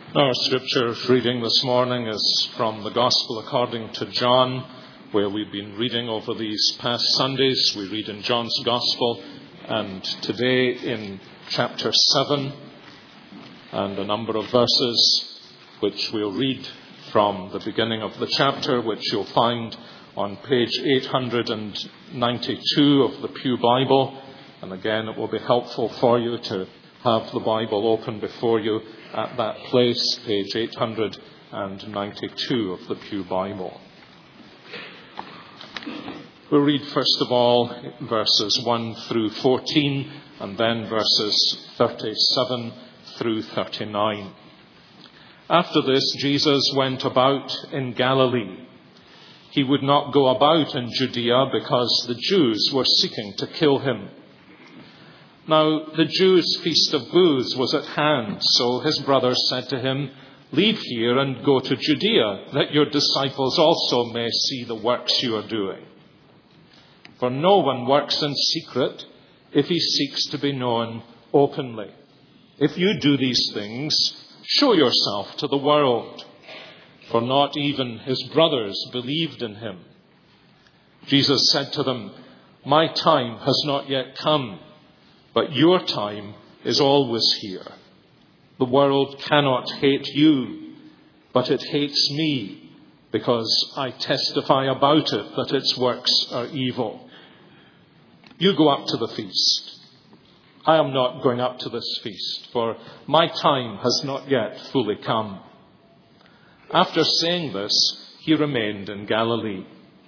Our scripture reading this morning is from the Gospel according to John, where we've been reading over these past Sundays. We read in John's Gospel, and today in chapter 7, and a number of verses which we'll read from the beginning of the chapter, which you'll find on page 892 of the Pew Bible. And again, it will be helpful for you to have the Bible open before you at that place, page 892 of the Pew Bible. We'll read first of all verses 1 through 14 and then verses 37 through 39. After this, Jesus went about in Galilee. He would not go about in Judea because the Jews were seeking to kill him. Now, the Jews' feast of booths was at hand, so his brothers said to him, "Leave here and go to Judea, that your disciples also may see the works you are doing. For no one works in secret if he seeks to be known openly. If you do these things, show yourself to the world." For not even his brothers believed in him. Jesus said to them, "My time has not yet come, but your time is always here. The world cannot hate you, but it hates me, because I testify about it that its works are evil. You go up to the feast. I am not going up to this feast, for my time has not yet fully come." After saying this, he remained in Galilee.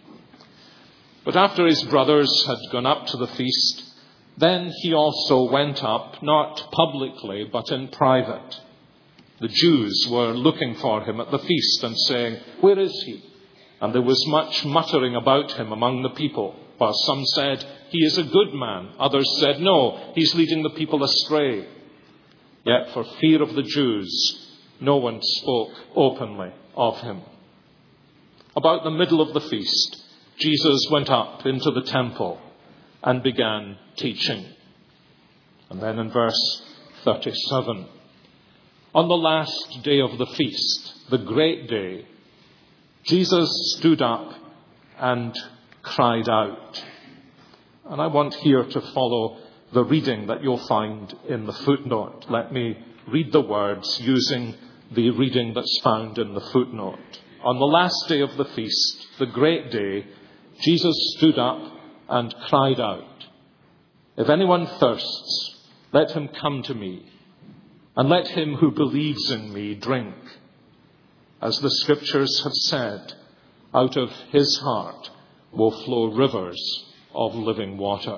But after his brothers had gone up to the feast, then he also went up, not publicly, but in private. The Jews were looking for him at the feast and saying, "Where is he?" And there was much muttering about him among the people, while some said, "He is a good man." Others said, "No, he's leading the people astray." Yet for fear of the Jews, no one spoke openly of him. About the middle of the feast, Jesus went up into the temple and began teaching. And then in verse 37, on the last day of the feast, the great day, Jesus stood up and cried out. And I want here to follow the reading that you'll find in the footnote. Let me read the words using the reading that's found in the footnote. On the last day of the feast, the great day, Jesus stood up and cried out, "If anyone thirsts, let him come to me, and let him who believes in me drink. As the scriptures have said, out of his heart will flow rivers of living water."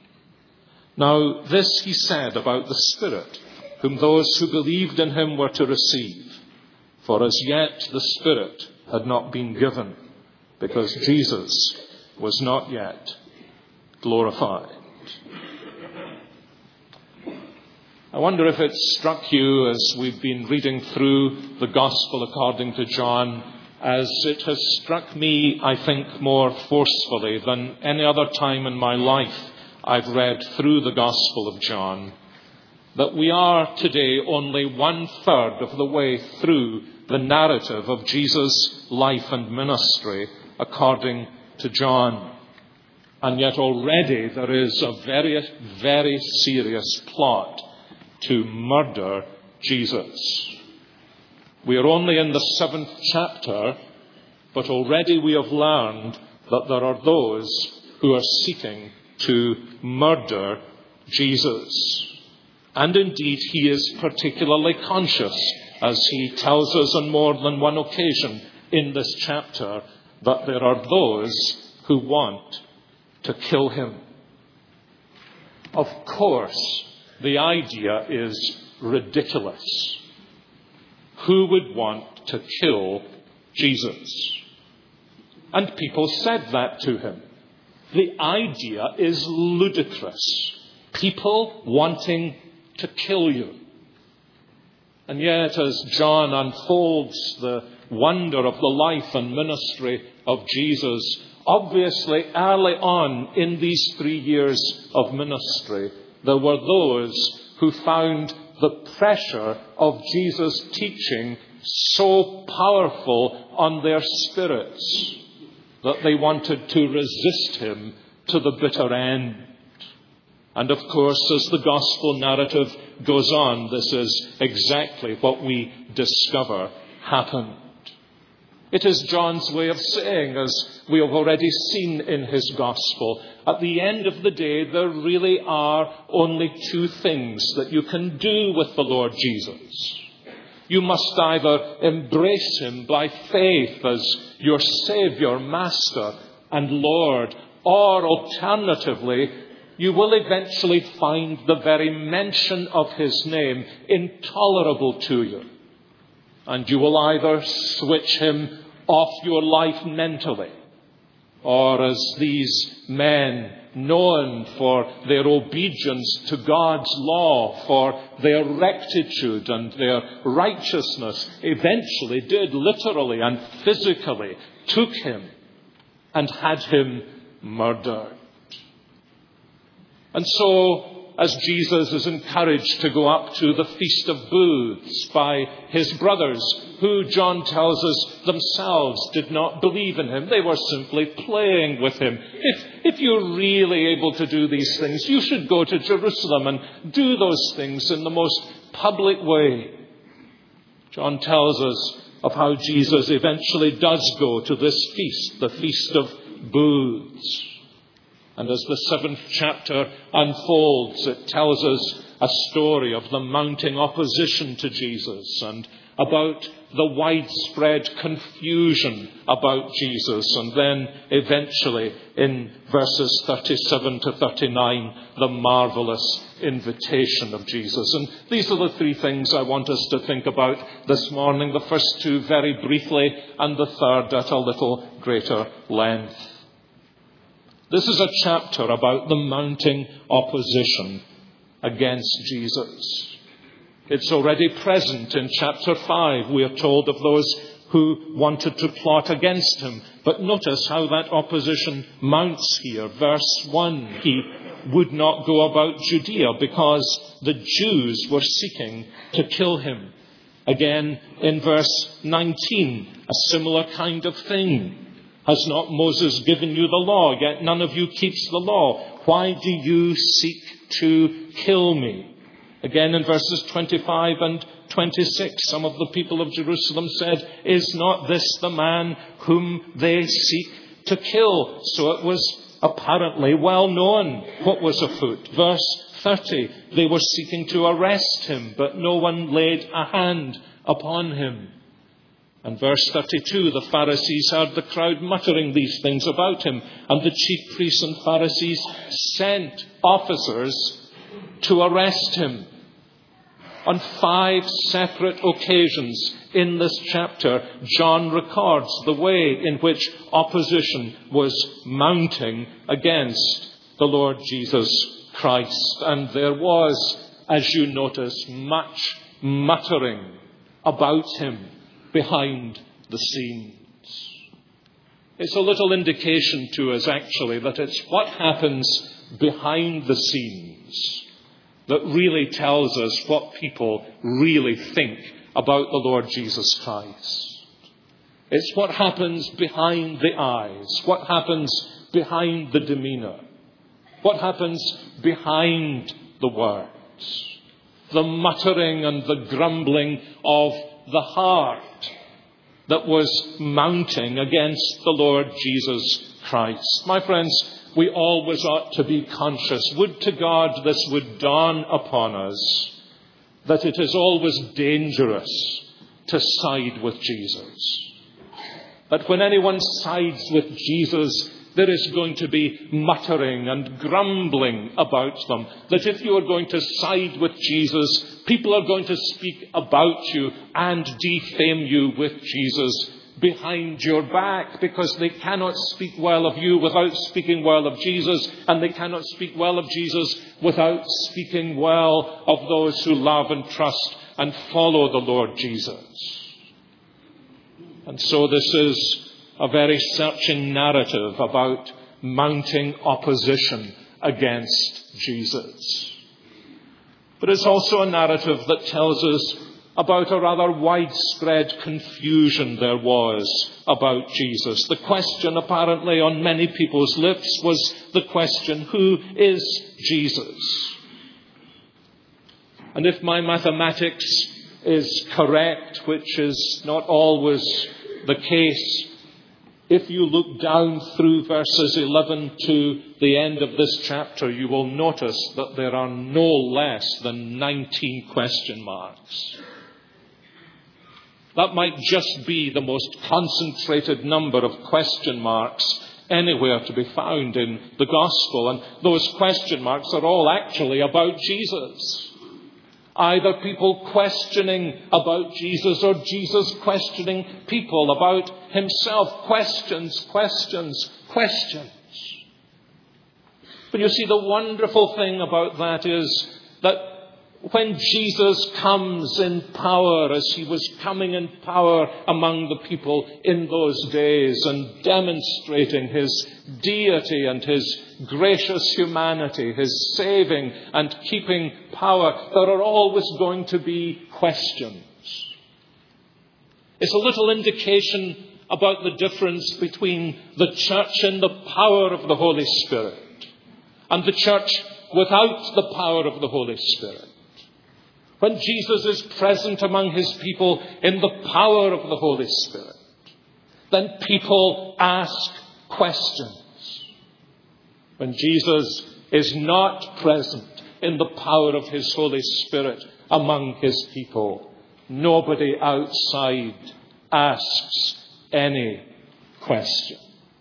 Now this he said about the Spirit, whom those who believed in him were to receive. For as yet the Spirit had not been given, because Jesus was not yet glorified. I wonder if it struck you as we've been reading through the Gospel according to John, as it has struck me, I think, more forcefully than any other time in my life I've read through the Gospel of John, that we are today only 1/3 of the way through the narrative of Jesus' life and ministry according to John. And yet already there is a very, very serious plot to murder Jesus. We are only in the 7th chapter, but already we have learned that there are those who are seeking to murder Jesus. And indeed, he is particularly conscious, as he tells us on more than one occasion in this chapter, that there are those who want to kill him. Of course, the idea is ridiculous. Who would want to kill Jesus? And people said that to him. The idea is ludicrous. People wanting to kill you. And yet, as John unfolds the wonder of the life and ministry of Jesus, obviously early on in these 3 years of ministry, there were those who found the pressure of Jesus' teaching so powerful on their spirits that they wanted to resist him to the bitter end. And of course, as the gospel narrative goes on, this is exactly what we discover happened. It is John's way of saying, as we have already seen in his gospel, at the end of the day, there really are only two things that you can do with the Lord Jesus. You must either embrace him by faith as your Saviour, Master, and Lord, or alternatively, you will eventually find the very mention of his name intolerable to you. And you will either switch him off your life mentally, or as these men, known for their obedience to God's law, for their rectitude and their righteousness, eventually did literally and physically took him and had him murdered. And so, as Jesus is encouraged to go up to the Feast of Booths by his brothers, who John tells us themselves did not believe in him. They were simply playing with him. If you're really able to do these things, you should go to Jerusalem and do those things in the most public way. John tells us of how Jesus eventually does go to this feast, the Feast of Booths. And as the 7th chapter unfolds, it tells us a story of the mounting opposition to Jesus and about the widespread confusion about Jesus. And then eventually in verses 37 to 39, the marvelous invitation of Jesus. And these are the three things I want us to think about this morning. The first two very briefly, and the third at a little greater length. This is a chapter about the mounting opposition against Jesus. It's already present in chapter 5. We are told of those who wanted to plot against him. But notice how that opposition mounts here. Verse 1, he would not go about Judea because the Jews were seeking to kill him. Again, in verse 19, a similar kind of thing. Has not Moses given you the law, yet none of you keeps the law? Why do you seek to kill me? Again in verses 25 and 26, some of the people of Jerusalem said, is not this the man whom they seek to kill? So it was apparently well known what was afoot. Verse 30, they were seeking to arrest him, but no one laid a hand upon him. And verse 32, the Pharisees heard the crowd muttering these things about him, and the chief priests and Pharisees sent officers to arrest him. On 5 separate occasions in this chapter, John records the way in which opposition was mounting against the Lord Jesus Christ. And there was, as you notice, much muttering about him behind the scenes. It's a little indication to us, actually, that it's what happens behind the scenes that really tells us what people really think about the Lord Jesus Christ. It's what happens behind the eyes, what happens behind the demeanor, what happens behind the words, the muttering and the grumbling of the heart that was mounting against the Lord Jesus Christ. My friends, we always ought to be conscious. Would to God this would dawn upon us, that it is always dangerous to side with Jesus. That when anyone sides with Jesus, there is going to be muttering and grumbling about them. That if you are going to side with Jesus, people are going to speak about you and defame you with Jesus behind your back, because they cannot speak well of you without speaking well of Jesus, and they cannot speak well of Jesus without speaking well of those who love and trust and follow the Lord Jesus. And so this is a very searching narrative about mounting opposition against Jesus. But it's also a narrative that tells us about a rather widespread confusion there was about Jesus. The question apparently on many people's lips was the question, who is Jesus? And if my mathematics is correct, which is not always the case, if you look down through verses 11 to the end of this chapter, you will notice that there are no less than 19 question marks. That might just be the most concentrated number of question marks anywhere to be found in the gospel. And those question marks are all actually about Jesus. Either people questioning about Jesus or Jesus questioning people about himself. Questions, questions, questions. But you see, the wonderful thing about that is that when Jesus comes in power, as he was coming in power among the people in those days and demonstrating his deity and his gracious humanity, his saving and keeping power, there are always going to be questions. It's a little indication about the difference between the church in the power of the Holy Spirit and the church without the power of the Holy Spirit. When Jesus is present among his people in the power of the Holy Spirit, then people ask questions. When Jesus is not present in the power of his Holy Spirit among his people, nobody outside asks any questions.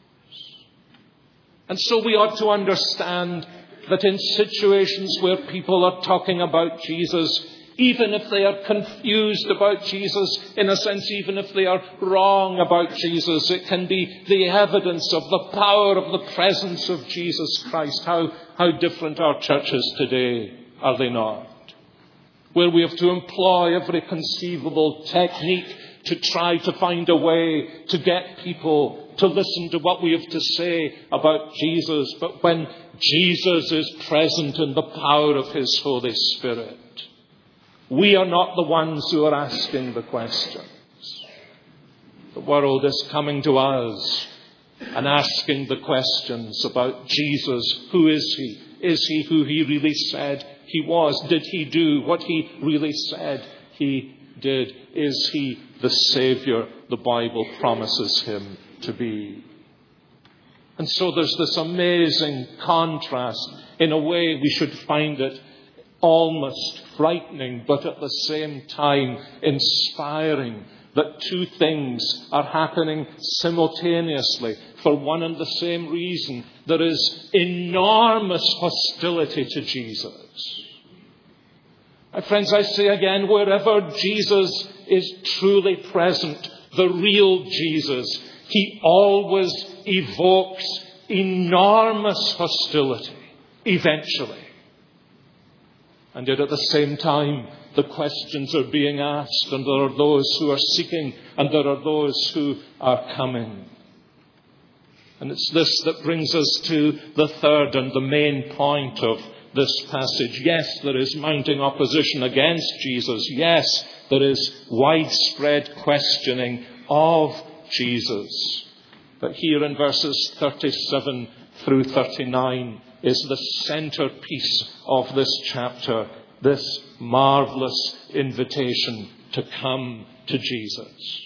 And so we ought to understand that in situations where people are talking about Jesus, even if they are confused about Jesus, in a sense, even if they are wrong about Jesus, it can be the evidence of the power of the presence of Jesus Christ. How different our churches today, are they not? Where we have to employ every conceivable technique to try to find a way to get people to listen to what we have to say about Jesus. But when Jesus is present in the power of his Holy Spirit, we are not the ones who are asking the questions. The world is coming to us and asking the questions about Jesus. Who is he? Is he who he really said he was? Did he do what he really said he did? Is he the Savior the Bible promises him to be? And so there's this amazing contrast. In a way, we should find it almost frightening, but at the same time inspiring, that two things are happening simultaneously for one and the same reason. There is enormous hostility to Jesus. My friends, I say again, wherever Jesus is truly present, the real Jesus, he always evokes enormous hostility, eventually. And yet at the same time, the questions are being asked, and there are those who are seeking, and there are those who are coming. And it's this that brings us to the third and the main point of this passage. Yes, there is mounting opposition against Jesus. Yes, there is widespread questioning of Jesus. But here in verses 37 through 39, is the centerpiece of this chapter, this marvelous invitation to come to Jesus.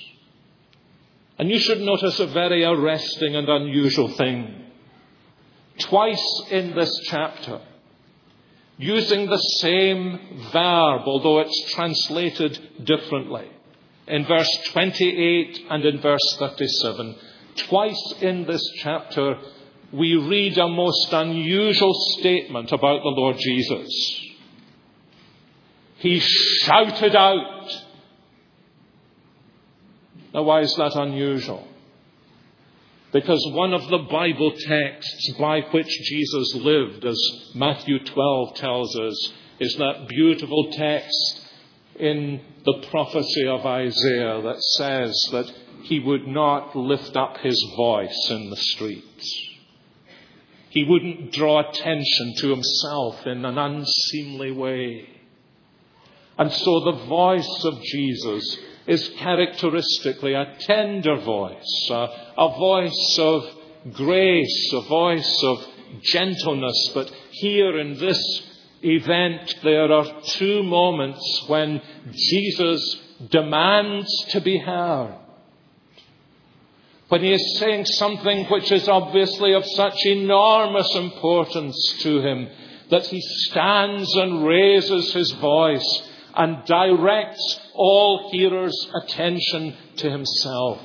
And you should notice a very arresting and unusual thing. Twice in this chapter, using the same verb, although it's translated differently, in verse 28 and in verse 37, twice in this chapter, we read a most unusual statement about the Lord Jesus. He shouted out. Now, why is that unusual? Because one of the Bible texts by which Jesus lived, as Matthew 12 tells us, is that beautiful text in the prophecy of Isaiah that says that he would not lift up his voice in the streets. He wouldn't draw attention to himself in an unseemly way. And so the voice of Jesus is characteristically a tender voice, a voice of grace, a voice of gentleness. But here in this event, there are two moments when Jesus demands to be heard. When he is saying something which is obviously of such enormous importance to him that he stands and raises his voice and directs all hearers' attention to himself.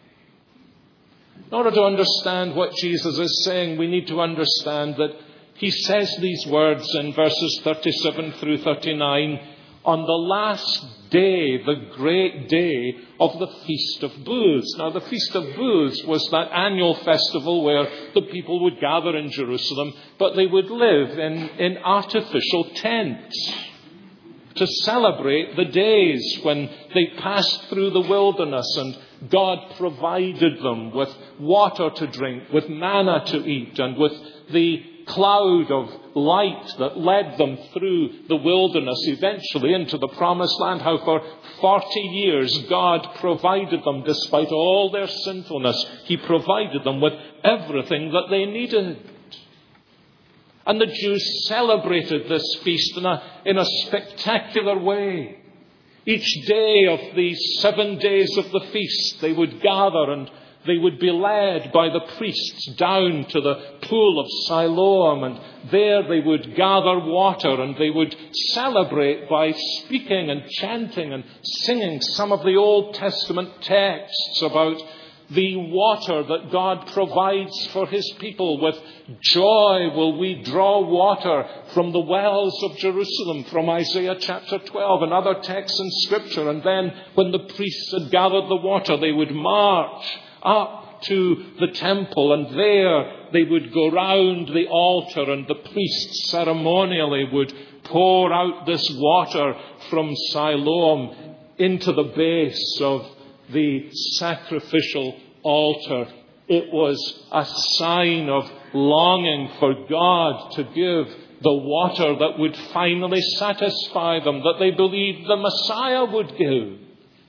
In order to understand what Jesus is saying, we need to understand that he says these words in verses 37 through 39 on the last day, the great day of the Feast of Booths. Now, the Feast of Booths was that annual festival where the people would gather in Jerusalem, but they would live in artificial tents to celebrate the days when they passed through the wilderness and God provided them with water to drink, with manna to eat, and with the cloud of light that led them through the wilderness eventually into the promised land. How for 40 years God provided them despite all their sinfulness. He provided them with everything that they needed. And the Jews celebrated this feast in a spectacular way. Each day of the 7 days of the feast, they would gather and they would be led by the priests down to the pool of Siloam, and there they would gather water and they would celebrate by speaking and chanting and singing some of the Old Testament texts about the water that God provides for his people. With joy will we draw water from the wells of Jerusalem, from Isaiah chapter 12 and other texts in Scripture. And then when the priests had gathered the water, they would march up to the temple, and there they would go round the altar, and the priests ceremonially would pour out this water from Siloam into the base of the sacrificial altar. It was a sign of longing for God to give the water that would finally satisfy them, that they believed the Messiah would give.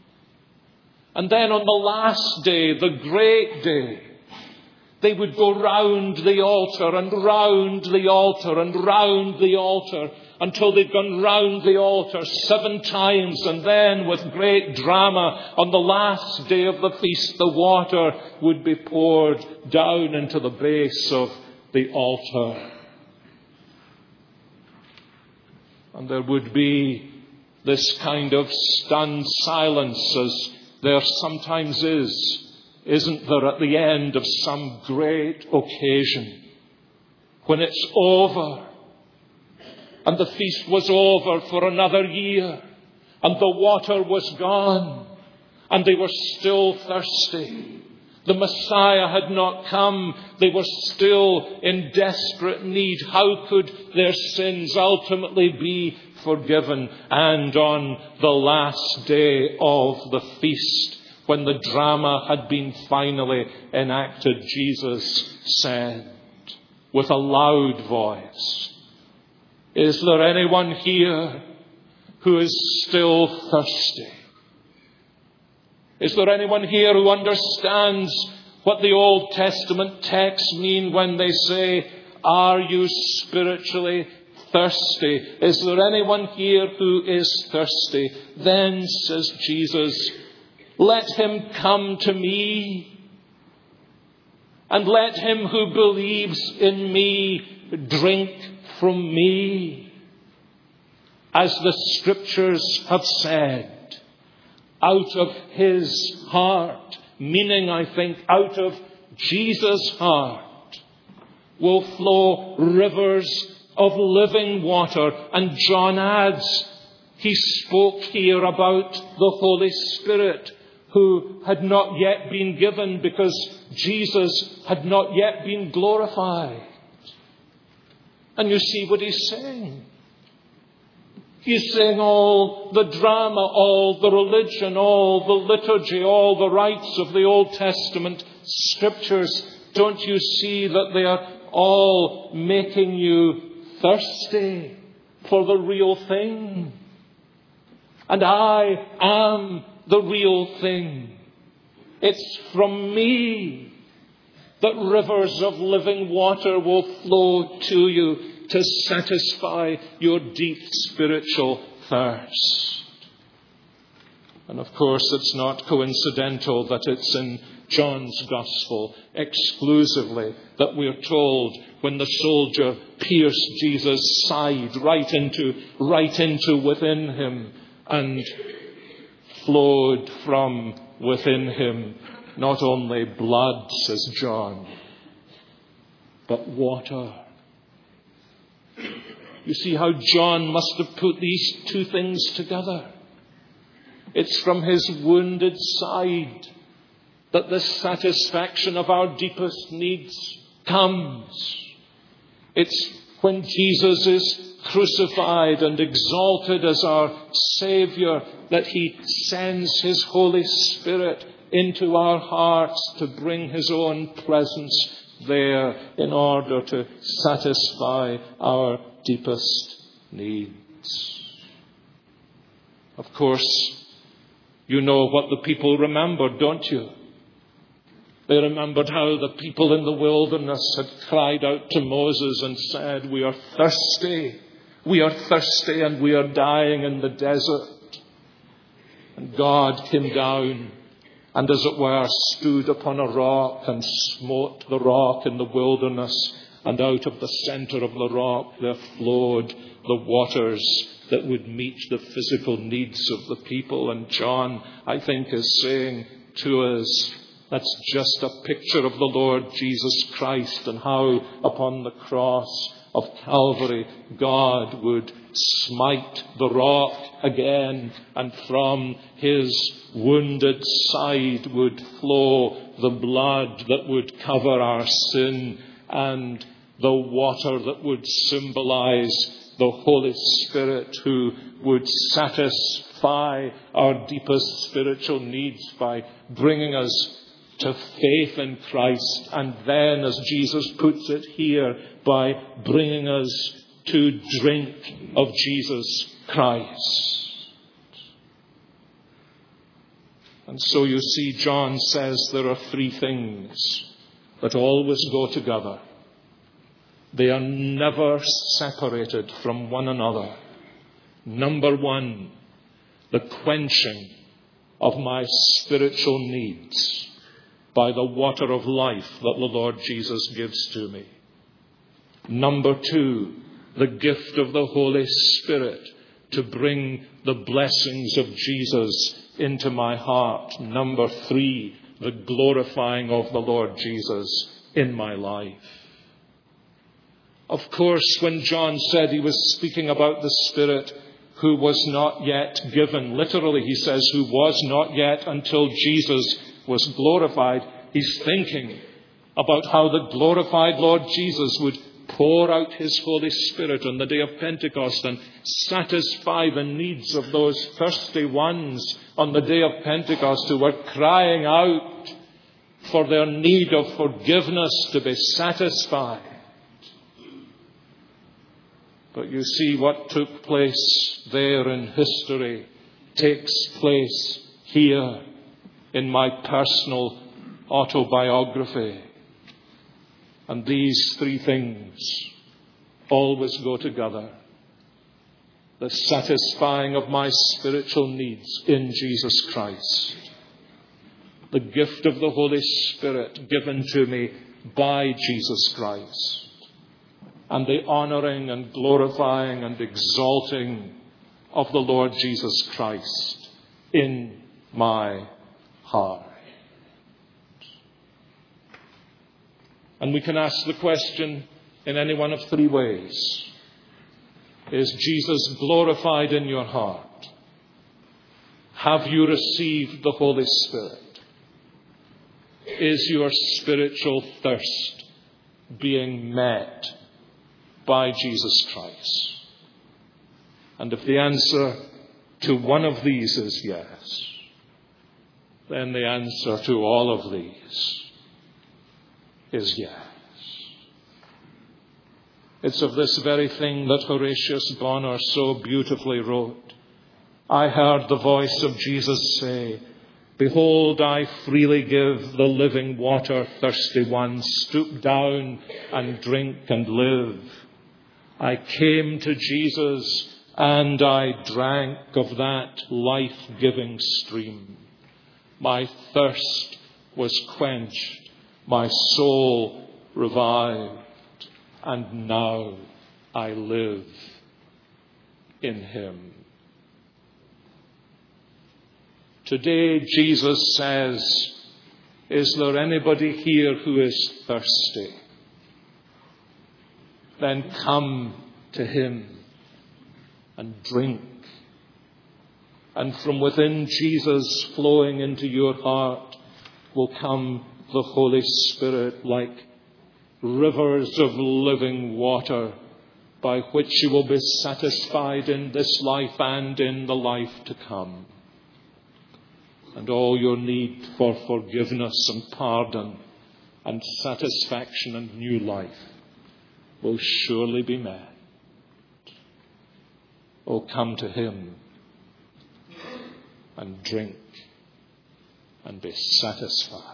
And then on the last day, the great day, they would go round the altar and round the altar and round the altar until they'd gone round the altar 7 times. And then with great drama, on the last day of the feast, the water would be poured down into the base of the altar. And there would be this kind of stunned silence, as there sometimes is, isn't there, at the end of some great occasion, when it's over, and the feast was over for another year, and the water was gone, and they were still thirsty. The Messiah had not come. They were still in desperate need. How could their sins ultimately be forgiven? And on the last day of the feast, when the drama had been finally enacted, Jesus said with a loud voice, "Is there anyone here who is still thirsty? Is there anyone here who understands what the Old Testament texts mean when they say, 'Are you spiritually thirsty?' Is there anyone here who is thirsty? Then, says Jesus, let him come to me, and let him who believes in me drink from me. As the Scriptures have said, out of his heart," meaning, I think, out of Jesus' heart, "will flow rivers of living water." And John adds, he spoke here about the Holy Spirit, who had not yet been given because Jesus had not yet been glorified. And you see what he's saying. He's saying all the drama, all the religion, all the liturgy, all the rites of the Old Testament Scriptures, don't you see that they are all making you thirsty for the real thing? And I am the real thing. It's from me that rivers of living water will flow to you to satisfy your deep spiritual thirst. And of course, it's not coincidental that it's in John's Gospel exclusively that we're told when the soldier pierced Jesus' side right into within him, and flowed from within him not only blood, says John, but water. You see how John must have put these two things together. It's from his wounded side that the satisfaction of our deepest needs comes. It's when Jesus is crucified and exalted as our Saviour that he sends his Holy Spirit into our hearts to bring his own presence there in order to satisfy our deepest needs. Of course, you know what the people remembered, don't you? They remembered how the people in the wilderness had cried out to Moses and said, "We are thirsty. We are thirsty and we are dying in the desert." And God came down and, as it were, stood upon a rock and smote the rock in the wilderness. And out of the center of the rock there flowed the waters that would meet the physical needs of the people. And John, I think, is saying to us, that's just a picture of the Lord Jesus Christ and how upon the cross of Calvary God would smite the rock again, and from his wounded side would flow the blood that would cover our sin and the water that would symbolize the Holy Spirit who would satisfy our deepest spiritual needs by bringing us to faith in Christ, and then, as Jesus puts it here, by bringing us to drink of Jesus Christ. And so you see, John says there are three things that always go together. They are never separated from one another. Number one, the quenching of my spiritual needs by the water of life that the Lord Jesus gives to me. Number two, the gift of the Holy Spirit to bring the blessings of Jesus into my heart. Number three, the glorifying of the Lord Jesus in my life. Of course, when John said he was speaking about the Spirit who was not yet given, literally he says who was not yet until Jesus was glorified, he's thinking about how the glorified Lord Jesus would pour out his Holy Spirit on the day of Pentecost and satisfy the needs of those thirsty ones on the day of Pentecost who were crying out for their need of forgiveness to be satisfied. But you see, what took place there in history takes place here in my personal autobiography. And these three things always go together. The satisfying of my spiritual needs in Jesus Christ. The gift of the Holy Spirit given to me by Jesus Christ. And the honouring and glorifying and exalting of the Lord Jesus Christ in my heart. And we can ask the question in any one of three ways. Is Jesus glorified in your heart? Have you received the Holy Spirit? Is your spiritual thirst being met by Jesus Christ? And if the answer to one of these is yes, then the answer to all of these is yes. It's of this very thing that Horatius Bonar so beautifully wrote. I heard the voice of Jesus say, "Behold, I freely give the living water, thirsty one, stoop down and drink and live." I came to Jesus and I drank of that life-giving stream. My thirst was quenched, my soul revived, and now I live in him. Today, Jesus says, is there anybody here who is thirsty? Then come to him and drink. And from within Jesus flowing into your heart will come the Holy Spirit like rivers of living water by which you will be satisfied in this life and in the life to come. And all your need for forgiveness and pardon and satisfaction and new life will surely be met. Oh, come to him and drink and be satisfied.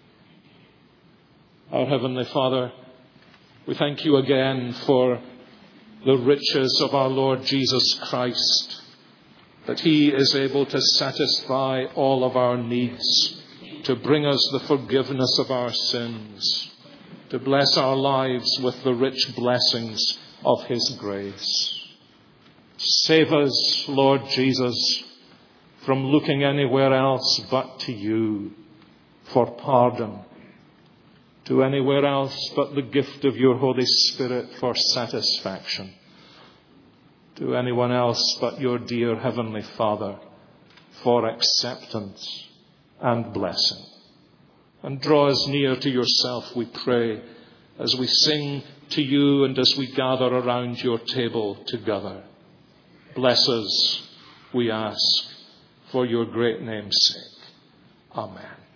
Our Heavenly Father, we thank you again for the riches of our Lord Jesus Christ, that he is able to satisfy all of our needs, to bring us the forgiveness of our sins, to bless our lives with the rich blessings of his grace. Save us, Lord Jesus, from looking anywhere else but to you for pardon, to anywhere else but the gift of your Holy Spirit for satisfaction, to anyone else but your dear Heavenly Father for acceptance and blessing. And draw us near to yourself, we pray, as we sing to you and as we gather around your table together. Bless us, we ask, for your great name's sake. Amen.